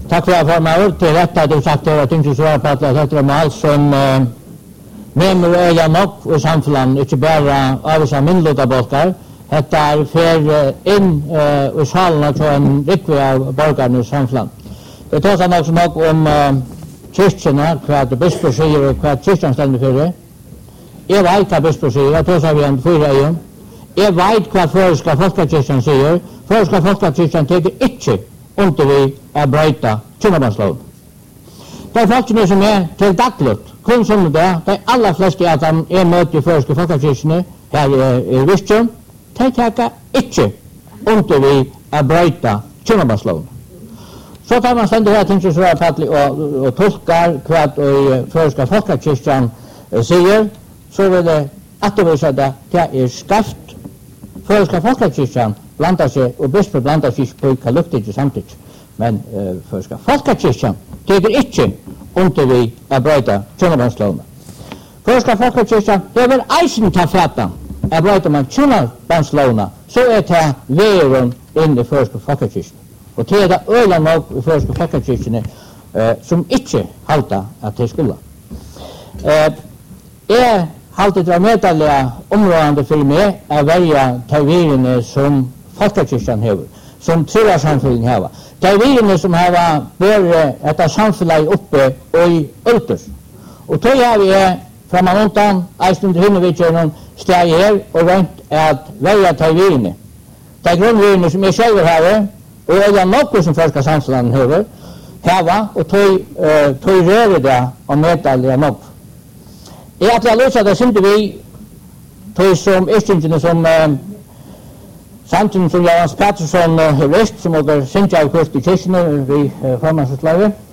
Tack för att man till rätta du sagt att inte så på att det är mal som memor är nog i samhället inte bara av så mindre bolkar detta är för in i salen så en riktig av borgarna i samhället. Det tar sig också nog om kyrkorna vad det biskop säger och vad kyrkan ställer för det. Jag vet vad biskop säger, jag tar sig vi en fyra igen. Jag vet vad förska folkekyrkan säger. Förska folkekyrkan tycker inte inte vi är bröta kyrkobanslov. Det är folk som är till dagligt, kun som det, de allra flesta att de är mött i förska folkekyrkan här i Vistjön, de tycker inte inte vi är bröta kyrkobanslov. Så tar man ständigt här till så och tolkar vad i förska folkekyrkan säger, så är det att det visar det är skaft. Förska folkekyrkan blandar sig och biskop blandar sig på kaluktigt samtidigt. Men förska folkekyrkan tycker inte inte vi är bröta kyrkobandsloven. Förska folkekyrkan det vill eisen ta fatan är bröta man kyrkobandsloven så är det vägen in i förska folkekyrkan. Och det är det ölen nog i förska folkekyrkan som inte halta att det skulle. Haltet var medalliga områdande för mig att välja tavirene som folkekyrkan har, som trossamfunden har. Tavirene som har varit ett samfunn uppe och i Ultus. Och då har vi framåt eisen till Hinnevidtjörnen steg här och rent att välja tavirene. Det är grundvirene som jag själv har och är något som förska samfunnen har och då rör det om medalliga något. Jag att jag lösa det syns vi på som istingen som samtidigt som Johan Pettersson rest som och syns jag kurs i kyrkan vi formanslaget.